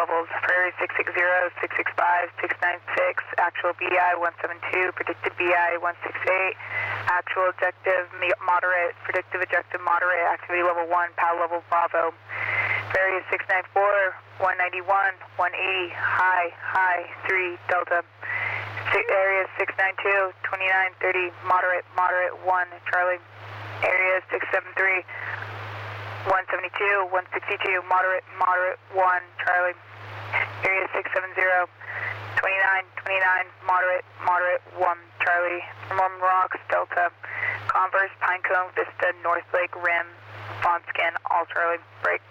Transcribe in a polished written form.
levels. Prairie 660, 665, 696, actual BI 172, predicted BI 168, actual objective moderate, predictive objective moderate, activity level 1, PAL level Bravo. Prairie 694, 191, 180, high, 3, Delta. Area 692, 2930, moderate, 1, Charlie. Area 673, 172, 162, moderate, 1, Charlie. Area 670, 2929, moderate, 1, Charlie. Mormon Rocks, Delta. Converse, Pinecone, Vista, North Lake, Rim, Fawn Skin, all Charlie. Break.